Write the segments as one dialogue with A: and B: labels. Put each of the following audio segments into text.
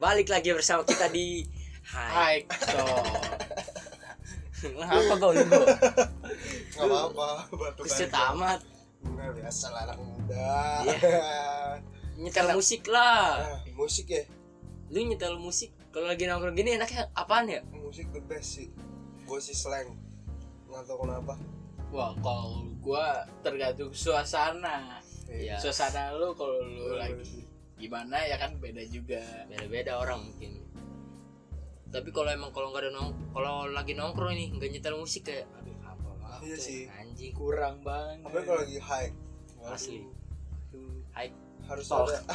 A: Balik lagi bersama kita di
B: Hai.
A: Apa kau lu?
C: Nggak apa-apa, batu
A: Kuset
C: batu.
A: amat.
C: Nah, biasa lah anak muda.
A: Nyetel musik lah.
C: Musik ya,
A: Lu nyetel musik kalau lagi nongkrong gini enaknya apaan ya?
C: musik the best sih. Gue sih slang, nggak tahu kenapa.
B: Wah, kalau gua tergantung suasana.
A: Iya.
B: Suasana lu kalau lu lagi gimana ya kan beda juga.
A: Beda-beda orang mungkin. Tapi kalau nggak ada kalau lagi nongkrong nih nggak nyetel musik kayak aduh apa lah.
C: Iya sih.
A: Anjing.
B: Kurang banget.
C: Apalagi kalau lagi high.
A: Asli. Hai.
C: Harus
A: Talk.
C: ada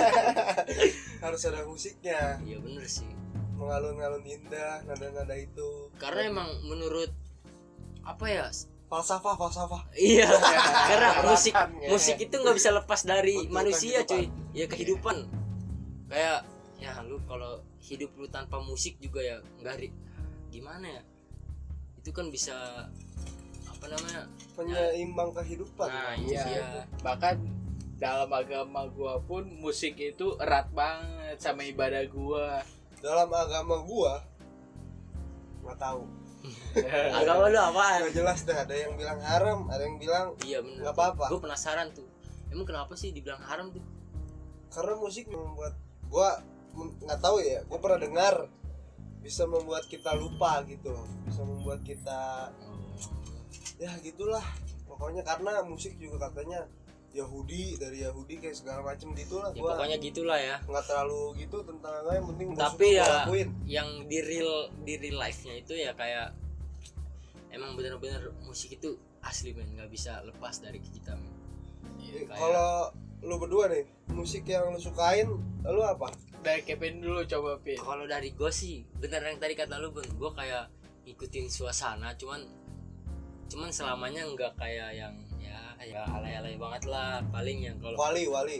C: harus ada musiknya,
A: Iya bener sih.
C: mengalun-alun indah, nada-nada itu.
A: Karena emang menurut apa ya?
C: Falsafah.
A: Iya. Karena
C: Perasaannya.
A: musik itu nggak bisa lepas dari
C: Untuk
A: manusia,
C: kehidupan.
A: cuy. Ya kehidupan. Kayak ya lu kalau hidup lu tanpa musik juga ya gimana ya? Itu kan bisa apa namanya?
C: Penyeimbang kehidupan.
A: Nah, itu
B: Iya.
A: dia.
B: Bahkan dalam agama gua pun musik itu erat banget sama ibadah gua.
C: Dalam agama gua nggak tahu.
A: Agama lu apaan?
C: Nggak jelas dah. Ada yang bilang haram, ada yang bilang
A: Iya bener.
C: nggak apa-apa.
A: Gue penasaran tuh. Emang kenapa sih dibilang haram tuh?
C: Karena musik membuat gua nggak tahu ya, gua pernah dengar bisa membuat kita lupa gitu, bisa membuat kita ya gitulah pokoknya. Karena musik juga katanya dari Yahudi kayak segala macem gitulah.
A: Ya
C: Gua
A: pokoknya gitulah ya.
C: nggak terlalu gitu tentang agama, yang penting musik
A: Tapi
C: tuh
A: ya
C: gua lakuin.
A: yang di real life-nya itu ya kayak emang bener-bener musik itu asli men, nggak bisa lepas dari kita men. Kayak-
C: Kalau lu berdua nih, musik yang lu sukain lu apa?
B: Dari Kevin dulu coba Pin.
A: Kalau dari gue sih bener yang tadi kata lu Bun, gue kayak ngikutin suasana, cuman selamanya nggak kayak yang ya alay-alay banget lah. Paling yang kalau
C: Wali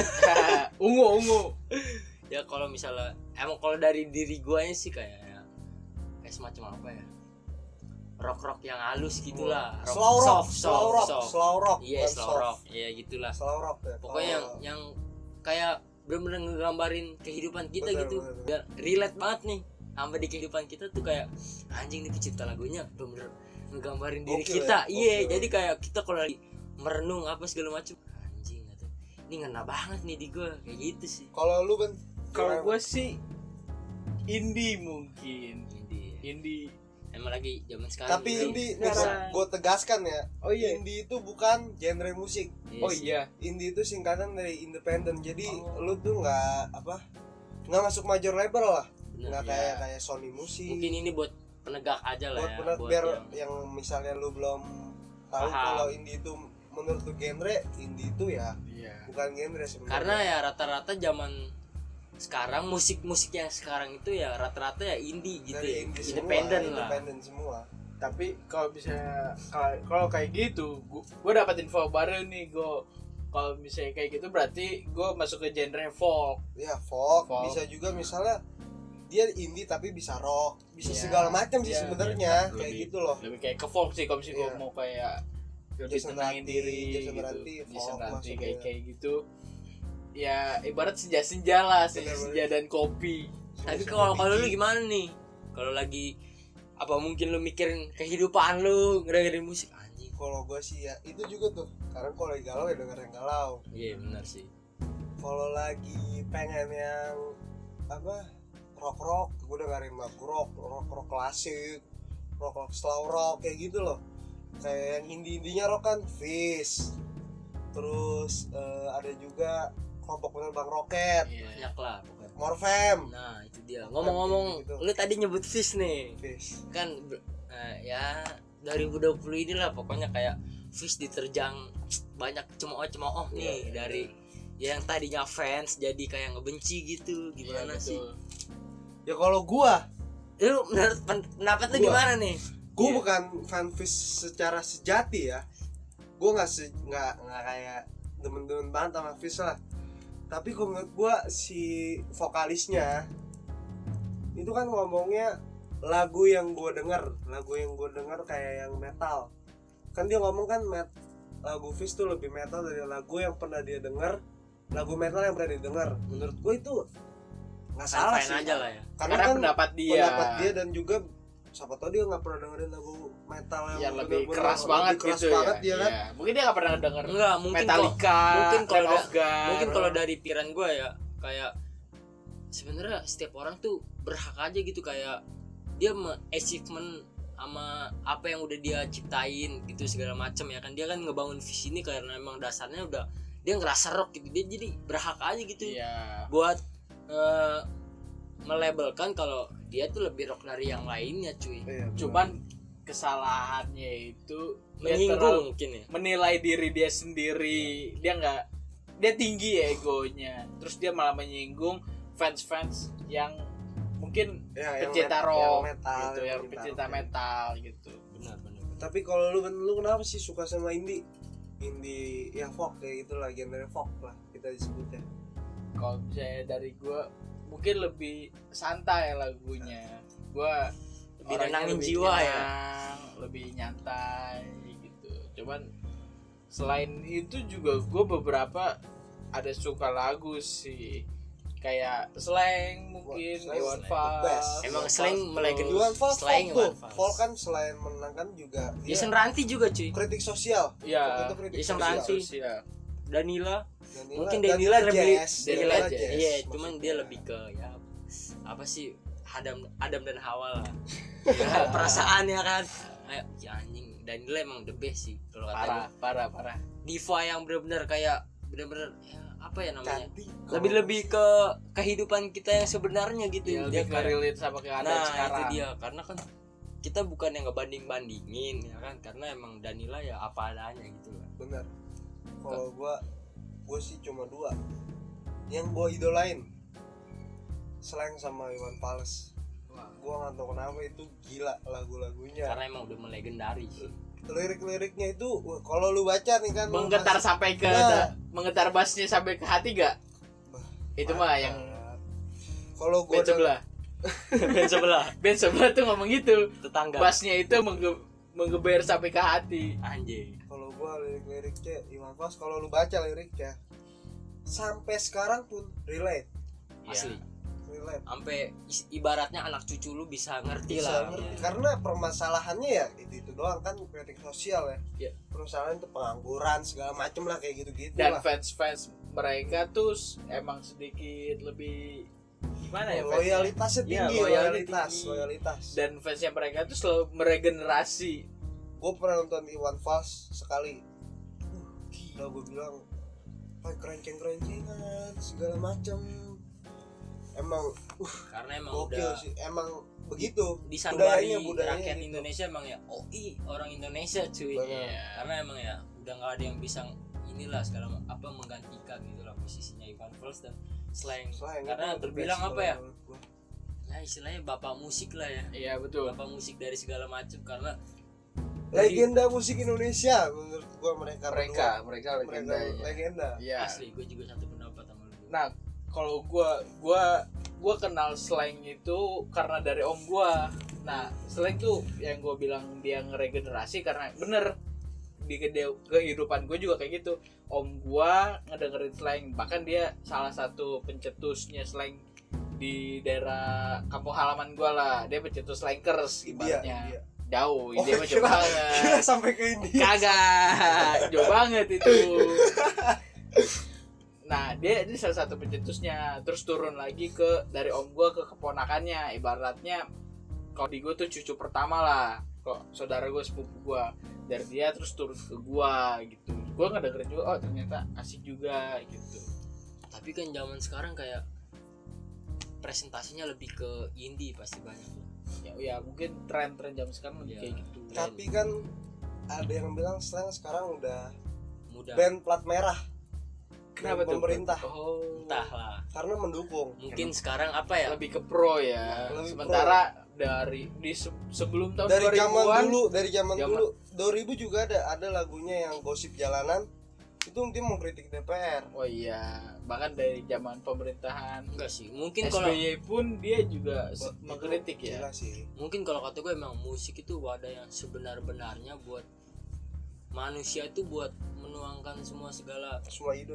B: ungu.
A: ya kalau misalnya emang kalau dari diri gue sih kayak semacam apa ya, rock yang halus gitulah.
C: slow rock
A: Iya,
C: bukan
A: slow
C: soft.
A: rock. Iya gitulah.
C: Slow rock ya.
A: Pokoknya yang kayak bener-bener ngegambarin kehidupan kita
C: Bener,
A: gitu.
C: bener.
A: Biar relate banget nih sampai di kehidupan kita tuh kayak anjing nih pencipta lagunya bener-bener ngegambarin diri
C: Gokil
A: kita.
C: ya,
A: Iya,
C: gokil.
A: jadi kayak kita kalau lagi merenung apa segala macam anjing atau ini ngena banget nih di gue kayak gitu sih.
C: Kalau lu Ben,
B: Kalau gua sih indie mungkin.
A: Indie.
B: Indie.
A: Emang lagi zaman sekarang.
C: tapi
A: gitu.
C: indie
B: Sekarang.
C: gue tegaskan ya.
B: Oh iya.
C: Indie itu bukan genre musik.
A: Iya
B: Oh
A: sih.
B: iya.
C: Indie itu singkatan dari independen. Jadi
B: Oh.
C: lu tuh nggak masuk major label lah.
A: Bener,
C: Nggak
A: ya.
C: kayak Sony Music.
A: Mungkin ini buat penegak aja lah ya. Buat
C: biar
A: yang
C: yang misalnya lu belum tahu
A: Paham.
C: kalau indie itu menurut lu genre, indie itu ya
B: Iya.
C: bukan genre sebenarnya.
A: karena ya rata-rata zaman sekarang musik yang sekarang itu ya rata-rata ya indie gitu
C: dari
A: ya.
C: indie
A: Independen
C: semua,
A: lah.
C: independen semua.
B: Tapi kalau bisa kalau kayak gitu, gua dapat info baru nih, kalau misalnya kayak gitu berarti gua masuk ke genre folk.
C: Ya folk,
B: Folk.
C: bisa juga misalnya dia indie tapi bisa rock, bisa
B: Iya.
C: segala macam sih
B: Iya,
C: sebenarnya
B: iya.
C: kayak
B: Lebih-
C: gitu loh.
B: Lebih kayak ke folk sih kalau misalnya gua
C: Iya.
B: mau kayak lebih
C: Jason
B: tenangin
C: Ranti,
B: diri
C: Jason
B: gitu.
C: Ranti,
B: Jason
C: folk
B: Ranti
C: maksudnya.
B: kayak gitu. Ya ibarat senja-senja lah, senja dan kopi.
A: Tapi kalau lu gimana nih? Kalau lagi apa mungkin lu mikirin kehidupan lu ngedengerin musik anjing.
C: Kalau gue sih ya itu juga tuh. Karena kalau lagi galau ya denger yang galau.
A: Iya benar sih.
C: Kalau lagi pengen yang apa rock, gue dengerin lagu rock klasik, rock slow rock kayak gitu loh. Kayak yang indie-indinya rock kan Fish. Terus ada juga kelompok penerbang roket,
A: Banyak lah pokoknya.
C: Morfem.
A: Nah, itu dia. Ngomong-ngomong,
C: Gitu.
A: lu tadi nyebut Fish nih.
C: Fish.
A: Kan ya 2020 inilah pokoknya kayak Fish diterjang banyak cemooh nih
C: Iya.
A: dari yang tadinya fans jadi kayak ngebenci gitu. Gimana
B: Iya,
A: sih?
B: betul.
C: Ya kalau gua
A: Lu menurut pendapat lu
C: Gua.
A: gimana nih?
C: Gue
A: Iya.
C: bukan fan Fish secara sejati ya. Gue nggak kayak demen-demen banget sama Fish lah. Tapi kalau menurut gue si vokalisnya itu kan ngomongnya lagu yang gue denger kayak yang metal. Kan dia ngomong kan lagu Fish tuh lebih metal dari lagu yang pernah dia denger, lagu metal yang pernah dia denger. Menurut gue itu nggak salah
A: fine
C: sih
A: aja lah ya.
B: Karena
C: kan
B: pendapat dia.
C: dan juga siapa tahu dia nggak pernah dengerin lagu metal
B: yang lebih
C: bener-bener
B: keras banget
C: keras
B: gitu
C: banget
B: ya.
C: dia kan.
B: Iya. Mungkin dia nggak pernah denger
A: Enggak, mungkin
B: Metallica,
A: mungkin kalau
B: Lamb of God.
A: mungkin kalau dari pikiran gue ya kayak sebenarnya setiap orang tuh berhak aja gitu, kayak dia achievement sama apa yang udah dia ciptain gitu segala macam ya kan. Dia kan ngebangun visi ini karena emang dasarnya udah dia ngerasa rock gitu, dia jadi berhak aja gitu
B: Iya.
A: buat melabelkan kalau dia tuh lebih rock dari yang lainnya cuy.
C: Iya, bener.
B: Cuman kesalahannya itu dia
A: Menyinggung
B: terlalu
A: mungkin ya.
B: menilai diri dia sendiri. Dia tinggi ya egonya. Terus dia malah menyinggung fans-fans yang mungkin
C: Ya, yang
B: pecinta
C: yang
B: rock
C: metal,
B: gitu, yang
C: pecinta
B: pecinta
C: rock.
B: metal gitu.
A: Benar.
C: Tapi kalau lu kenapa sih suka sama indie ya folk kayak gitu lah, genre folk lah kita disebutnya.
B: Kalau misalnya dari gue mungkin lebih santai lagunya. Gue
A: Lebih nenangin jiwa ya.
B: Lebih nyantai gitu. Cuman selain itu juga gue beberapa ada suka lagu sih, kayak Slang mungkin,
C: Slang
B: Iwan
C: the
B: Fals.
C: best.
A: Emang
C: Iwan
A: Slang
C: Fals
A: melegend.
C: tuh. Iwan Fals
A: Slang
C: folk tuh.
A: Iwan Fals.
C: Folk kan selain menenangkan juga dia
A: Jason Ranti juga cuy.
C: kritik sosial.
B: Iya.
C: Folk itu kritik
A: Jason
C: sosial.
A: Ranti.
B: Sosial.
A: Danila
C: Danila-
A: mungkin
C: Danila
A: Danila lebih
C: jazz,
A: Danila
C: Danila jazz,
A: iya, cuman
C: maksudnya.
A: dia lebih ke ya apa sih, Adam dan Hawa lah. Ya, perasaan ya kan. Kayak ya anjing, Danila emang the best sih kalau kata
B: Parah.
A: gue. Diva yang benar-benar kayak benar-benar ya, apa ya namanya?
C: Cantik.
A: Lebih ke kehidupan kita yang sebenarnya gitu.
B: Dia
A: Dia
B: lebih
A: kayak
B: relate sama keadaan
A: nah
B: sekarang.
A: itu dia, karena kan kita bukan yang ngebanding-bandingin ya kan, karena emang Danila ya apa adanya gitu lah.
C: Bener. Kalau gua sih cuma dua yang gua idolain, Slang sama Iwan Fals. Gua nggak tahu kenapa itu gila lagu-lagunya.
A: Karena emang udah melegendari sih.
C: Lirik-liriknya itu kalau lu baca nih kan lu
B: Menggetar
C: masih-
B: sampai ke
C: Nah.
B: menggetar bassnya sampai ke hati gak? Itu mah yang
C: kalau gua
B: band sebelah.
A: Band sebelah,
B: Band sebelah tuh ngomong gitu.
A: tetangga.
B: Bassnya itu menggeber sampai ke hati.
A: Anjing.
C: kalau gua lirik-liriknya Iwan Fals, kalau lu baca liriknya sampai sekarang pun relate.
A: Asli.
C: Relate.
A: Sampai ibaratnya anak cucu lu bisa ngerti
C: Bisa
A: lah.
C: ngerti.
A: Ya.
C: Karena permasalahannya ya itu doang kan, kritik sosial ya.
B: Iya.
C: Permasalahan itu pengangguran segala macem lah kayak gitu-gitu
B: Dan
C: lah.
B: fans mereka tuh emang sedikit lebih gimana ya? fansnya?
C: Loyalitasnya
B: Iya,
C: tinggi,
B: loyalitas tinggi.
C: loyalitas.
B: Dan fansnya mereka tuh selalu meregenerasi.
C: Gue pernah nonton Iwan Fals sekali. Gila, gue bilang pakai kerenceng-kerencengan segala macem. Emang
A: Karena emang
C: gokil
A: udah
C: sih, emang begitu.
A: disandari
C: budayanya
A: rakyat
C: gitu.
A: Indonesia emang ya orang Indonesia cuy.
C: Benar.
B: Iya.
A: Karena emang ya udah nggak ada yang bisa inilah segala apa menggantikan gitu lah posisinya Iwan Fals dan Slang.
C: Slang
A: Karena
C: itu
A: terbilang
C: the best
A: apa ya?
C: menurut gua.
A: Ya istilahnya bapak musik lah ya.
B: Iya betul.
A: Bapak musik dari segala macam, karena
C: Legenda musik Indonesia menurut gua mereka
B: Mereka
C: berdua.
B: legenda.
C: Mereka legenda.
B: Iya.
A: asli gue juga satu pendapat sama lu.
B: Nah, kalau gua kenal Slang itu karena dari om gua. Nah, Slang tuh yang gua bilang dia ngeregenerasi karena bener di kehidupan gue juga kayak gitu. Om gua ngedengerin Slang, bahkan dia salah satu pencetusnya Slang di daerah kampung halaman gua lah. Dia pencetus Slankers ibaratnya.
C: India.
B: Jauh,
C: Oh,
B: dia mah jauh
C: kira
B: banget.
C: sampai ke India.
B: Kagak, jauh banget itu. Nah, dia salah satu pencetusnya. Terus turun lagi dari om gua ke keponakannya. Ibaratnya kalau di gua tuh cucu pertama lah. Kok saudara gua, sepupu gua. Dari dia terus turun ke gua gitu. Gua ngedengerin juga, oh ternyata asik juga gitu.
A: Tapi kan zaman sekarang kayak presentasinya lebih ke indie pasti banyak lah.
B: Ya mungkin tren-tren zaman sekarang lebih
A: Ya.
B: kayak gitu.
C: Tapi kan ada yang bilang Slang sekarang udah
A: Mudah.
C: band plat merah.
B: Kenapa tuh?
C: Pemerintah.
B: Oh.
A: Entahlah.
C: Karena mendukung.
A: Mungkin sekarang apa ya?
B: Lebih ke pro ya.
C: Lebih
B: Sementara sebelum tahun
C: Dari
B: 2000-an
C: zaman dulu 2000 juga ada lagunya yang Gosip Jalanan. Itu mungkin mengkritik DPR.
B: oh iya, bahkan dari zaman pemerintahan
A: Enggak sih. Mungkin kalau
B: SBY pun dia juga
C: Itu
B: mengkritik ya.
C: Gila sih.
A: mungkin kalau kata gue emang musik itu wadah yang sebenar-benarnya buat manusia itu, buat menuangkan semua segala
C: Semua ide.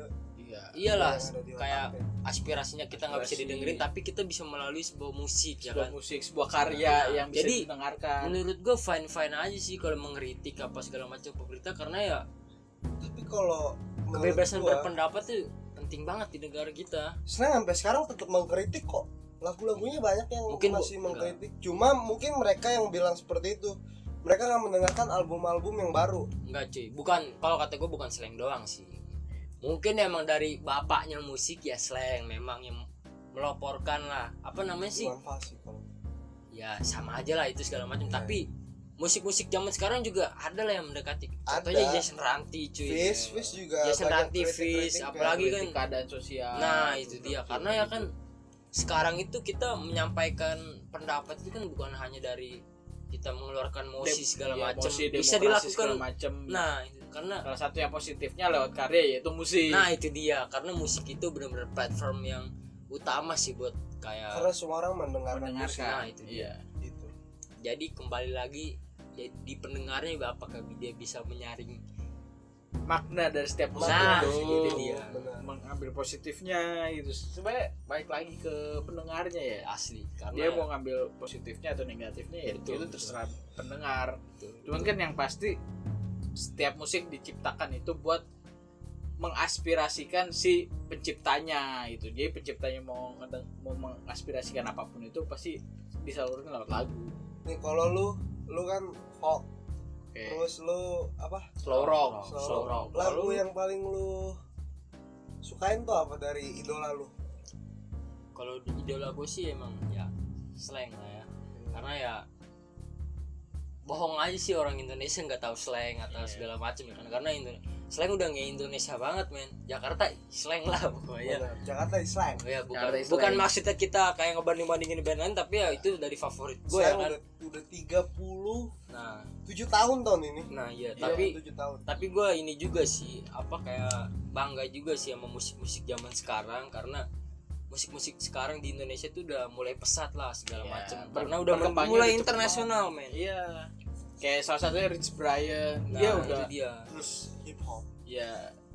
B: Iya.
A: Iyalah,
C: yang ada di
A: kayak
C: otaknya.
A: aspirasinya kita nggak bisa
B: Aspirasi.
A: didengerin, tapi kita bisa melalui sebuah musik ya
B: Sebuah
A: kan.
B: musik, sebuah karya
A: Nah,
B: yang bisa
A: jadi,
B: didengarkan.
A: Menurut gue fine fine aja sih kalau mengkritik apa segala macam pemerintah, karena ya
C: Tapi kalau menurut
A: kebebasan
C: gua,
A: berpendapat tuh penting banget di negara kita.
C: Slang sampai sekarang tetap mengkritik kok. Lagu-lagunya banyak yang
A: Mungkin
C: masih
A: enggak.
C: mengkritik. Cuma mungkin mereka yang bilang seperti itu, mereka nggak mendengarkan album-album yang baru.
A: Enggak cuy, bukan, kalau kata gue bukan slang doang sih. Mungkin emang dari bapaknya musik ya slang, memang yang meloporkan lah, apa namanya sih,
C: Bukan fasih kalau.
A: ya sama aja lah itu segala macam.
C: Iya.
A: Tapi musik-musik zaman sekarang juga ada lah yang mendekati. Contohnya
C: Ada.
A: Jason Ranti cuy.
C: Fish juga
A: Jason
C: banyak
A: Ranti,
C: kritik-kritik
A: Fish,
C: kan.
A: apalagi kan.
B: Kritik keadaan sosial.
A: Nah itu dia, karena ya kan sekarang itu kita menyampaikan pendapat itu kan bukan hanya dari kita mengeluarkan emosi segala
B: Iya,
A: macam,
B: emosi,
A: bisa
B: demokrasi
A: dilakukan.
B: segala macam.
A: Nah itu, karena
B: Salah satu yang positifnya lewat karya yaitu musik.
A: nah itu dia, karena musik itu benar-benar platform yang utama sih buat kayak.
C: Karena semua orang mendengarkan musik.
B: mendengarkan.
A: Nah, itu dia.
B: Iya.
C: Gitu.
A: Jadi kembali lagi ya, di pendengarnya apakah dia bisa menyaring.
B: Makna dari setiap musik
A: Nah,
B: itu.
A: itu dia.
C: Benar.
B: Mengambil positifnya gitu. Sebenarnya balik lagi ke pendengarnya ya.
A: Asli, karena
B: Dia mau ngambil positifnya atau negatifnya ya
A: Betul,
B: itu
A: betul.
B: terserah pendengar.
A: Betul.
B: Cuman kan yang pasti setiap musik diciptakan itu buat mengaspirasikan si penciptanya itu. Jadi penciptanya mau mengaspirasikan apapun itu pasti disalurkan lewat lagu.
C: Nih kalau lu kan folk,
B: Oke.
C: terus lu apa?
B: Slow rock.
A: Slow rock.
C: Lagu
B: Kalau lu-
C: yang paling lu sukain tuh apa dari idola lu?
A: kalau di idola gue sih emang ya slang lah ya, karena ya bohong aja sih orang Indonesia nggak tahu slang atau
B: Iya.
A: segala macam ya kan, karena slang udah nggak Indonesia banget men. Jakarta slang lah pokoknya.
C: Benar. Jakarta is slang.
A: Oh ya, bukan
B: Jakarta is
A: bukan
B: slang.
A: maksudnya kita kayak ngebanding-bandingin band lain, tapi ya itu dari favorit gue ya
C: Slang
A: kan.
C: udah 37
A: Nah,
C: tahun ini.
A: nah iya,
C: Iya,
A: tapi
C: 7 tahun.
A: gue ini juga sih apa kayak bangga juga sih sama musik-musik zaman sekarang, karena musik-musik sekarang di Indonesia tuh udah mulai pesat lah segala
B: Iya,
A: macam,
B: ber-
A: karena udah
B: berkembangnya
A: mulai
B: udah cepet
A: internasional men.
B: Iya. Kayak salah satunya Rich Brian.
A: Nah,
B: Dia
A: itu
B: udah
A: dia.
C: Terus hip hop.
B: ya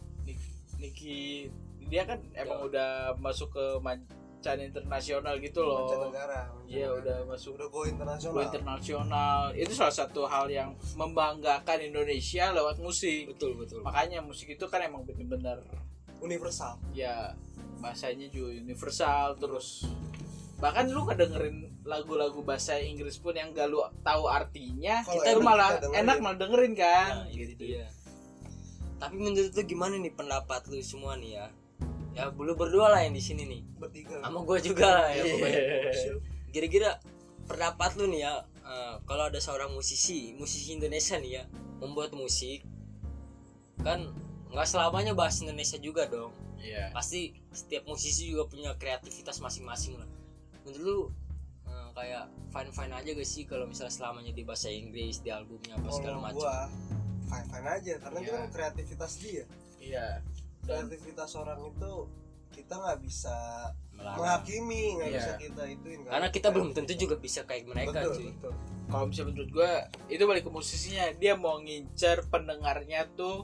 B: Nicky dia kan emang udah masuk ke mancan internasional gitu loh.
C: Mancanegara.
B: Iya udah masuk
C: Udah go internasional.
B: go internasional. Itu salah satu hal yang membanggakan Indonesia lewat musik.
A: Betul betul.
B: Makanya musik itu kan emang bener-bener
C: Universal.
B: ya bahasanya juga universal. Terus bahkan lu kedengerin lagu-lagu bahasa Inggris pun yang gak lu tahu artinya,
C: Kalau
B: kita
C: enak
B: malah
C: kita dengerin.
B: enak malah dengerin kan.
A: Nah, itu dia. Tapi menurut lu gimana nih pendapat lu semua nih ya? Ya lu berdua lah yang di sini nih.
C: Bertiga.
A: Sama gue juga lah ya pokoknya.
C: Chill.
A: Kira-kira pendapat lu nih ya, kalau ada seorang musisi Indonesia nih ya membuat musik, kan nggak selamanya bahasa Indonesia juga dong.
B: Iya.
A: Pasti setiap musisi juga punya kreativitas masing-masing lah. Menurut lu kayak fine aja gak sih kalau misalnya selamanya di bahasa Inggris di albumnya apa segala
C: Kalau
A: macam?
C: gua fine aja karena itu
B: Iya.
C: kan kreativitas dia.
B: Iya. Dan
C: Kreativitas orang itu kita nggak bisa
A: Melarang.
C: menghakimi, nggak
B: Iya.
C: bisa kita ituin.
A: Karena kita belum tentu juga bisa kayak mereka
C: betul,
A: cuy.
C: betul.
B: kalau misalnya menurut gue itu balik ke musisinya, dia mau ngincer pendengarnya tuh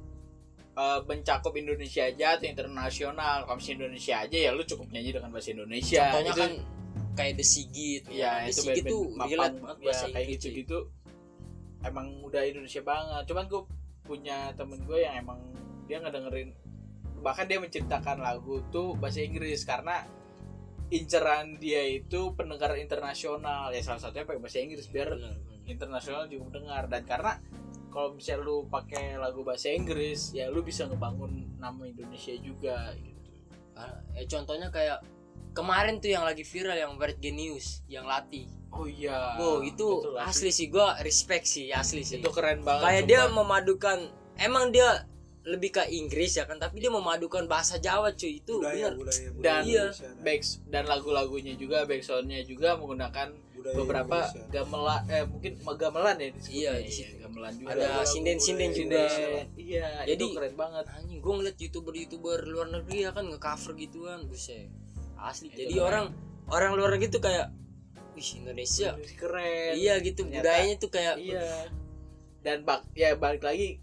B: mencakup Indonesia aja atau internasional. Kalau misalnya Indonesia aja ya lu cukup nyanyi dengan bahasa Indonesia.
A: Contohnya
B: Itu-
A: kan kayak The Sigit.
B: ya
A: The
B: itu
A: Sigit
B: band-band
A: tuh
B: mapan,
A: relate banget
B: ya
A: bahasa
B: kayak
A: Inggris. cuy.
B: gitu-gitu emang udah Indonesia banget. Cuman gue punya temen gue yang emang dia ngedengerin, bahkan dia menciptakan lagu tuh bahasa Inggris karena inceran dia itu pendengar internasional, ya salah satunya pakai bahasa Inggris biar
A: Benar, benar.
B: internasional juga mendengar. Dan karena kalau misalnya lu pakai lagu bahasa Inggris ya lu bisa ngebangun nama Indonesia juga gitu.
A: Ya contohnya kayak kemarin tuh yang lagi viral yang Weird Genius yang latih.
B: Oh iya.
A: Wow, itu
B: Betul,
A: asli sih, gua respect sih, asli sih.
B: itu keren banget.
A: Kayak
B: sumpah.
A: dia memadukan, emang dia lebih ke Inggris ya kan, tapi dia memadukan bahasa Jawa cuy, itu benar.
C: budaya
B: Dan
A: Iya.
C: Indonesia,
B: dan lagu-lagunya juga backsoundnya juga menggunakan
C: budaya
B: beberapa
C: Indonesia.
B: gamelan mungkin gamelan ya disebutnya.
A: Iya, di situ.
B: gamelan juga.
A: Ada
C: lagu
A: sinden-sinden
C: budaya
A: juga.
C: Indonesia.
B: Iya,
A: Jadi-
B: itu keren banget.
A: Anjing, gua ngeliat youtuber luar negeri ya kan nge-cover gituan, buset. Asli.
B: Itu
A: Jadi
B: keren.
A: orang luar negeri tuh kayak, wih Indonesia.
B: Keren.
A: Iya gitu,
B: Ternyata-
A: budayanya tuh kayak
B: Iya. Dan balik lagi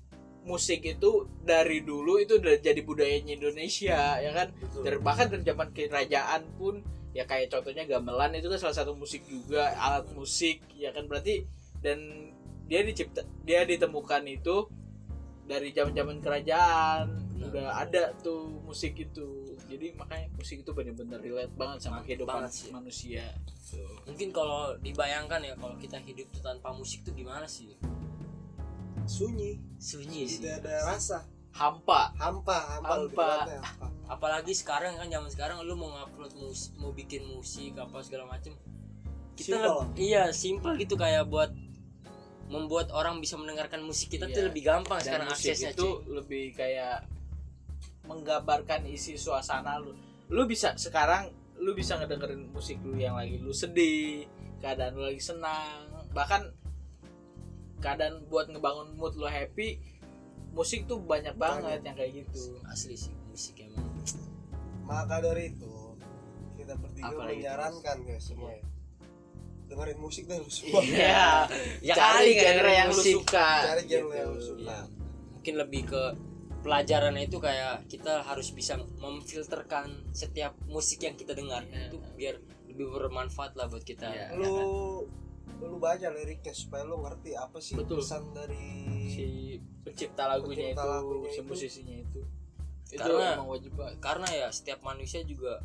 B: musik itu dari dulu itu udah jadi budayanya Indonesia ya kan. Bahkan dari zaman kerajaan pun ya kayak contohnya gamelan itu kan salah satu musik juga, alat musik ya kan. Berarti dan dia ditemukan itu dari zaman-zaman kerajaan. Udah ada tuh musik itu. Jadi makanya musik itu benar-benar relate banget sama kehidupan manusia.
A: Mungkin kalau dibayangkan ya, kalau kita hidup tuh tanpa musik tuh gimana sih?
C: Sunyi
A: Sih.
C: tidak ada rasa,
B: Hampa.
C: lebih tepatnya hampa.
A: Apalagi sekarang kan, zaman sekarang lu mau ngupload mau bikin musik apa segala macem, kita simple gitu, kayak buat membuat orang bisa mendengarkan musik kita tuh lebih gampang. Dan sekarang aksesnya
B: itu lebih kayak menggambarkan isi suasana lu. Lu bisa ngedengerin musik lu yang lagi lu sedih, keadaan lu lagi senang, bahkan keadaan buat ngebangun mood lu happy. Musik tuh banyak banget yang kayak gitu.
A: Asli sih musik emang.
C: Maka dari itu kita bertiga menyarankan guys semua ya, dengerin musik deh lu semua.
A: Iya. Ya
B: Cari genre yang lu
C: Cari
B: suka.
C: genre yang lu suka.
A: Mungkin lebih ke pelajarannya itu kayak kita harus bisa memfilterkan setiap musik yang kita dengar itu biar lebih bermanfaat lah buat kita.
C: Lu baca liriknya supaya lu ngerti apa sih pesan dari
B: si pencipta lagunya si musisinya itu.
A: Karena
B: emang wajib banget.
A: Karena ya setiap manusia juga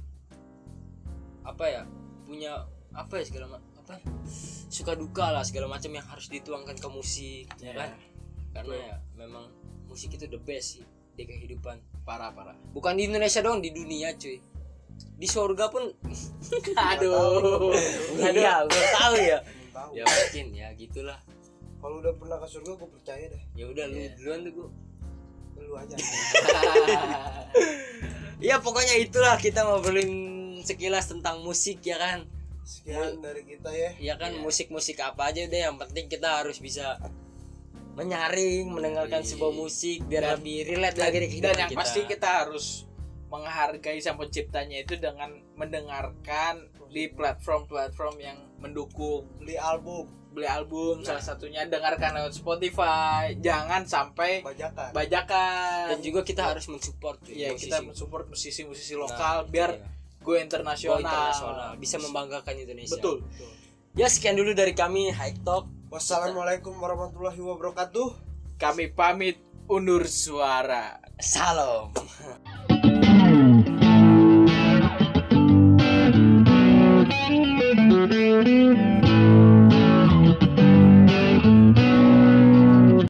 A: punya suka duka lah segala macam yang harus dituangkan ke musik ya kan. Karena ya memang musik itu the best sih di kehidupan.
B: Parah.
A: Bukan di Indonesia doang, di dunia cuy. Di surga pun
B: aduh.
A: Iya, gue tahu ya.
C: tahu.
A: Ya mungkin ya gitulah.
C: Kalau udah pernah ke surga gue percaya deh.
A: Ya udah lu duluan tuh,
C: Lu aja.
A: Ya pokoknya itulah, kita ngobrolin sekilas tentang musik ya kan.
C: Sekian dari kita ya.
A: Ya kan, musik-musik apa aja deh, yang penting kita harus bisa menyaring, mendengarkan sebuah musik biar lebih relate lagi di kehidupan
B: kita. Dan yang
A: kita.
B: pasti kita harus menghargai sang penciptanya itu dengan mendengarkan di platform-platform yang mendukung. Beli album salah satunya, dengarkan lewat Spotify, jangan sampai bajakan.
A: Dan juga kita harus mensupport
B: kita mensupport musisi-musisi lokal biar go internasional,
A: bisa membanggakan Indonesia.
B: Betul.
A: Ya sekian dulu dari kami High Talk.
C: Wassalamualaikum warahmatullahi wabarakatuh.
B: Kami pamit undur suara.
A: Salam.
D: Thank you.